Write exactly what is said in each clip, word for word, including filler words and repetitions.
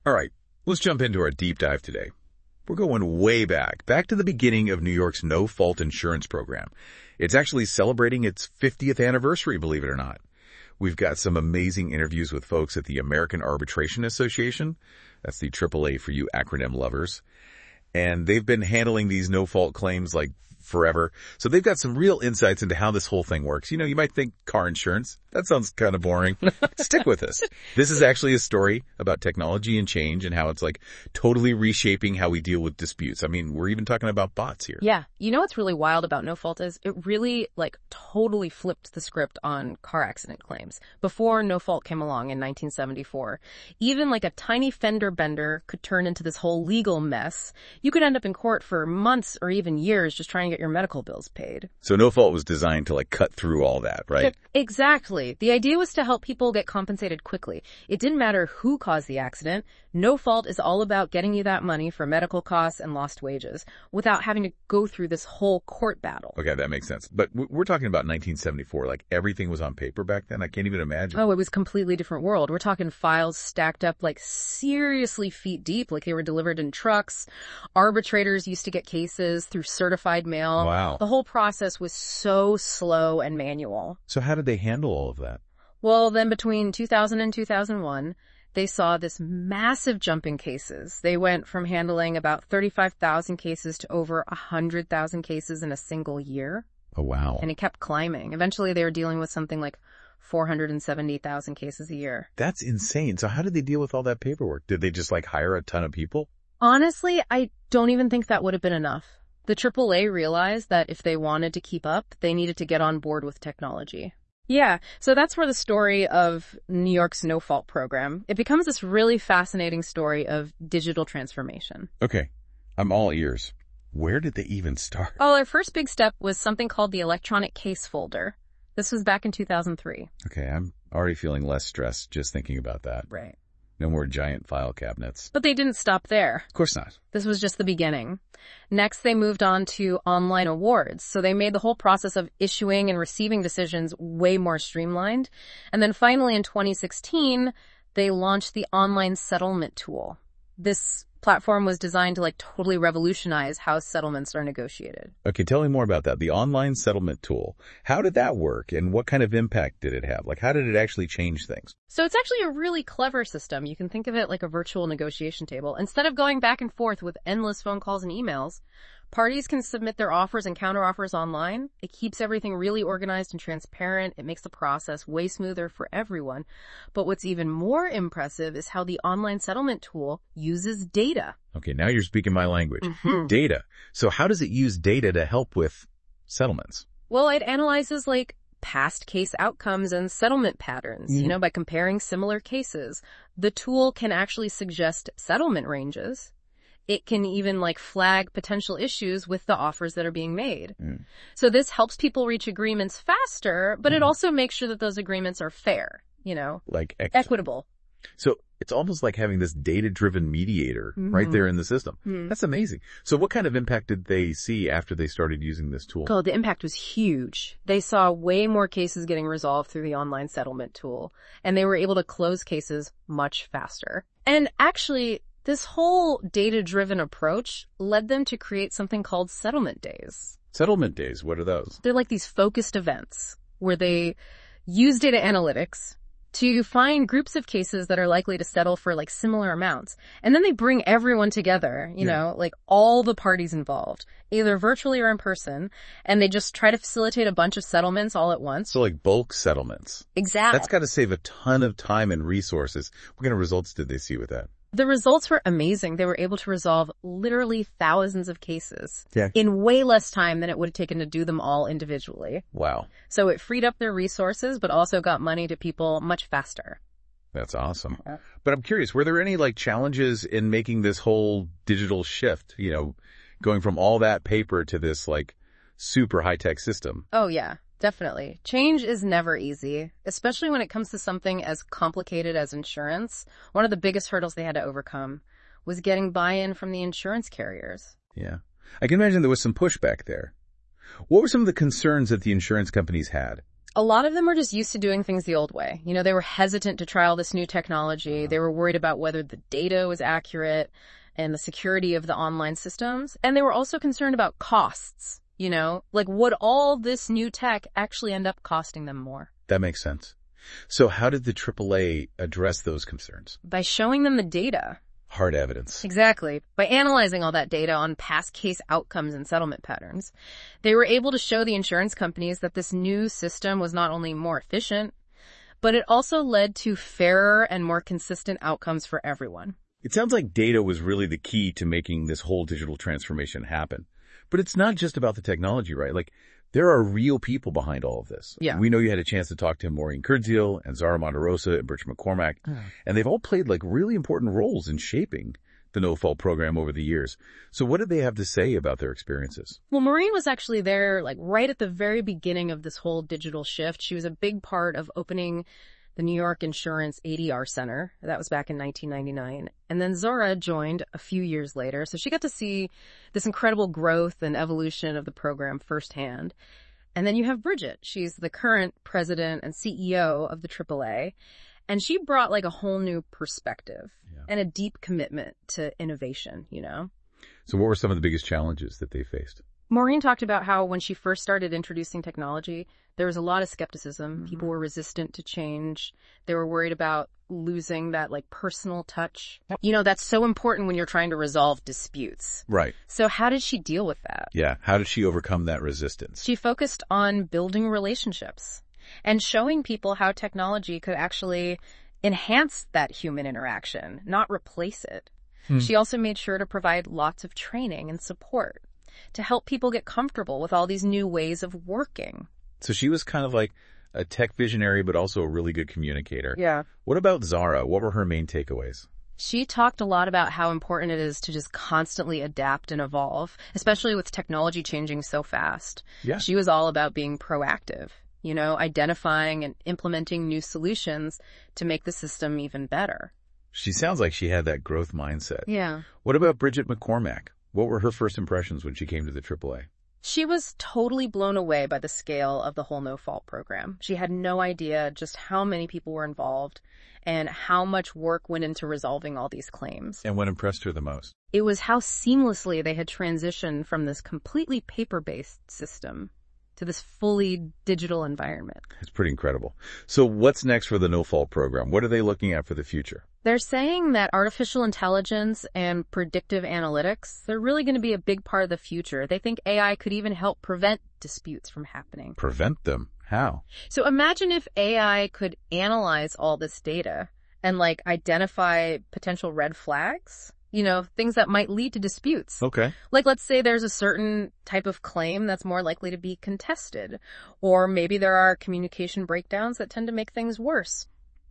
All right, let's jump into our deep dive today. We're going way back, back to the beginning of New York's no-fault insurance program. It's actually celebrating its fiftieth anniversary, believe it or not. We've got some amazing interviews with folks at the American Arbitration Association. That's the triple A for you acronym lovers. And they've been handling these no-fault claims like forever. So they've got some real insights into how this whole thing works. You know, you might think car insurance. That sounds kind of boring. Stick with us. This is actually a story about technology and change and how it's like totally reshaping how we deal with disputes. I mean, we're even talking about bots here. Yeah. You know what's really wild about no fault is it really like totally flipped the script on car accident claims. Before no fault came along in nineteen seventy-four, even like a tiny fender bender could turn into this whole legal mess. You could end up in court for months or even years just trying to get your medical bills paid. So no fault was designed to like cut through all that, right? Exactly. The idea was to help people get compensated quickly. It didn't matter who caused the accident. No fault is all about getting you that money for medical costs and lost wages without having to go through this whole court battle. Okay, that makes sense. But we're talking about nineteen seventy-four. Like everything was on paper back then. I can't even imagine. Oh, it was a completely different world. We're talking files stacked up like seriously feet deep, like they were delivered in trucks. Arbitrators used to get cases through certified mail. Wow. The whole process was so slow and manual. So how did they handle all of that? Well, then between two thousand and two thousand one, they saw this massive jump in cases. They went from handling about thirty-five thousand cases to over one hundred thousand cases in a single year. Oh, wow. And it kept climbing. Eventually, they were dealing with something like four hundred seventy thousand cases a year. That's insane. So how did they deal with all that paperwork? Did they just like hire a ton of people? Honestly, I don't even think that would have been enough. The triple A realized that if they wanted to keep up, they needed to get on board with technology. Yeah, so that's where the story of New York's no-fault program, it becomes this really fascinating story of digital transformation. Okay, I'm all ears. Where did they even start? Well, our first big step was something called the electronic case folder. This was back in two thousand three. Okay, I'm already feeling less stressed just thinking about that. Right. No more giant file cabinets. But they didn't stop there. Of course not. This was just the beginning. Next, they moved on to online awards. So they made the whole process of issuing and receiving decisions way more streamlined. And then finally in twenty sixteen, they launched the online settlement tool. This platform was designed to like totally revolutionize how settlements are negotiated. Okay, tell me more about that. The online settlement tool. How did that work and what kind of impact did it have? Like how did it actually change things? So it's actually a really clever system. You can think of it like a virtual negotiation table. Instead of going back and forth with endless phone calls and emails, parties can submit their offers and counteroffers online. It keeps everything really organized and transparent. It makes the process way smoother for everyone. But what's even more impressive is how the online settlement tool uses data. Okay, now you're speaking my language. Mm-hmm. Data. So how does it use data to help with settlements? Well, it analyzes like past case outcomes and settlement patterns. Mm. You know, by comparing similar cases, the tool can actually suggest settlement ranges. It can even like flag potential issues with the offers that are being made. Mm. So this helps people reach agreements faster, but mm. it also makes sure that those agreements are fair, you know, like ex- equitable. So it's almost like having this data-driven mediator mm-hmm. right there in the system. Mm. That's amazing. So what kind of impact did they see after they started using this tool? Oh, the impact was huge. They saw way more cases getting resolved through the online settlement tool, and they were able to close cases much faster. And actually, this whole data-driven approach led them to create something called settlement days. Settlement days, what are those? They're like these focused events where they use data analytics to find groups of cases that are likely to settle for like similar amounts. And then they bring everyone together, you yeah. know, like all the parties involved, either virtually or in person, and they just try to facilitate a bunch of settlements all at once. So like bulk settlements. Exactly. That's got to save a ton of time and resources. What kind of results did they see with that? The results were amazing. They were able to resolve literally thousands of cases yeah. in way less time than it would have taken to do them all individually. Wow. So it freed up their resources, but also got money to people much faster. That's awesome. Yeah. But I'm curious, were there any like challenges in making this whole digital shift, you know, going from all that paper to this like super high-tech system? Oh, yeah. Definitely. Change is never easy, especially when it comes to something as complicated as insurance. One of the biggest hurdles they had to overcome was getting buy-in from the insurance carriers. Yeah. I can imagine there was some pushback there. What were some of the concerns that the insurance companies had? A lot of them were just used to doing things the old way. You know, they were hesitant to try all this new technology. They were worried about whether the data was accurate and the security of the online systems. And they were also concerned about costs. You know, like would all this new tech actually end up costing them more? That makes sense. So how did the triple A address those concerns? By showing them the data. Hard evidence. Exactly. By analyzing all that data on past case outcomes and settlement patterns, they were able to show the insurance companies that this new system was not only more efficient, but it also led to fairer and more consistent outcomes for everyone. It sounds like data was really the key to making this whole digital transformation happen. But it's not just about the technology, right? Like, there are real people behind all of this. Yeah. We know you had a chance to talk to Maureen Kurdziel and Zara Monterosa and Bridget McCormack, oh. and they've all played like really important roles in shaping the no-fault program over the years. So what did they have to say about their experiences? Well, Maureen was actually there like right at the very beginning of this whole digital shift. She was a big part of opening the New York Insurance A D R Center. That was back in nineteen ninety-nine. And then Zara joined a few years later. So she got to see this incredible growth and evolution of the program firsthand. And then you have Bridget. She's the current president and C E O of the triple A. And she brought like a whole new perspective yeah. and a deep commitment to innovation, you know? So what were some of the biggest challenges that they faced? Maureen talked about how when she first started introducing technology, there was a lot of skepticism. Mm-hmm. People were resistant to change. They were worried about losing that like personal touch. You know, that's so important when you're trying to resolve disputes. Right. So how did she deal with that? Yeah. How did she overcome that resistance? She focused on building relationships and showing people how technology could actually enhance that human interaction, not replace it. Hmm. She also made sure to provide lots of training and support to help people get comfortable with all these new ways of working. So she was kind of like a tech visionary, but also a really good communicator. Yeah. What about Zara? What were her main takeaways? She talked a lot about how important it is to just constantly adapt and evolve, especially with technology changing so fast. Yeah. She was all about being proactive, you know, identifying and implementing new solutions to make the system even better. She sounds like she had that growth mindset. Yeah. What about Bridget McCormack? What were her first impressions when she came to the triple A? She was totally blown away by the scale of the whole no-fault program. She had no idea just how many people were involved and how much work went into resolving all these claims. And what impressed her the most? It was how seamlessly they had transitioned from this completely paper-based system to this fully digital environment. It's pretty incredible. So what's next for the no-fault program? What are they looking at for the future? They're saying that artificial intelligence and predictive analytics, they're really going to be a big part of the future. They think A I could even help prevent disputes from happening. Prevent them? How? So imagine if A I could analyze all this data and like identify potential red flags, you know, things that might lead to disputes. Okay. Like, let's say there's a certain type of claim that's more likely to be contested, or maybe there are communication breakdowns that tend to make things worse.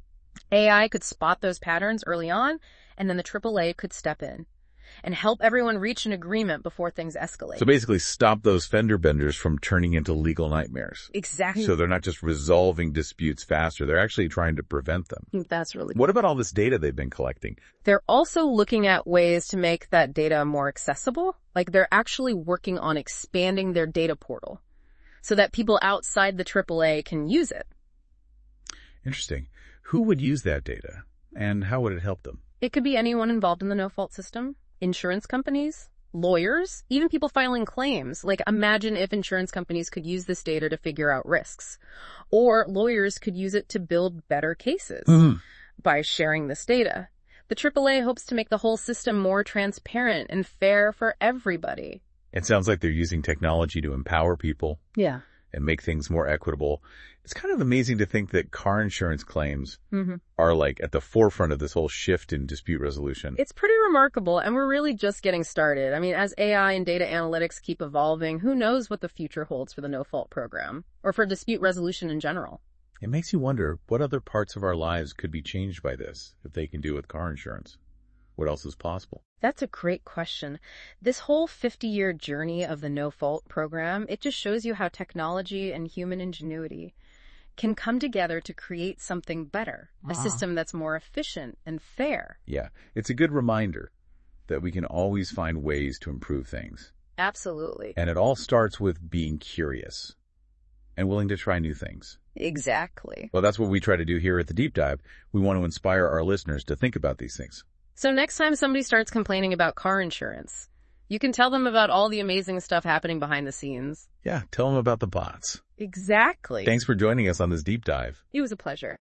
A I could spot those patterns early on, and then the triple A could step in and help everyone reach an agreement before things escalate. So basically stop those fender benders from turning into legal nightmares. Exactly. So they're not just resolving disputes faster, they're actually trying to prevent them. That's really cool. What about all this data they've been collecting? They're also looking at ways to make that data more accessible. Like they're actually working on expanding their data portal so that people outside the triple A can use it. Interesting. Who would use that data, and how would it help them? It could be anyone involved in the no-fault system, insurance companies, lawyers, even people filing claims. Like imagine if insurance companies could use this data to figure out risks, or lawyers could use it to build better cases mm-hmm. by sharing this data. The triple A hopes to make the whole system more transparent and fair for everybody. It sounds like they're using technology to empower people. Yeah. And make things more equitable. It's kind of amazing to think that car insurance claims mm-hmm. are like at the forefront of this whole shift in dispute resolution. It's pretty remarkable, and we're really just getting started. I mean, as A I and data analytics keep evolving, who knows what the future holds for the no-fault program, or for dispute resolution in general. It makes you wonder what other parts of our lives could be changed by this, if they can do with car insurance. What else is possible? That's a great question. This whole fifty-year journey of the no-fault program, it just shows you how technology and human ingenuity can come together to create something better, a uh-huh. system that's more efficient and fair. Yeah, it's a good reminder that we can always find ways to improve things. Absolutely. And it all starts with being curious and willing to try new things. Exactly. Well, that's what we try to do here at the Deep Dive. We want to inspire our listeners to think about these things. So next time somebody starts complaining about car insurance, you can tell them about all the amazing stuff happening behind the scenes. Yeah, tell them about the bots. Exactly. Thanks for joining us on this Deep Dive. It was a pleasure.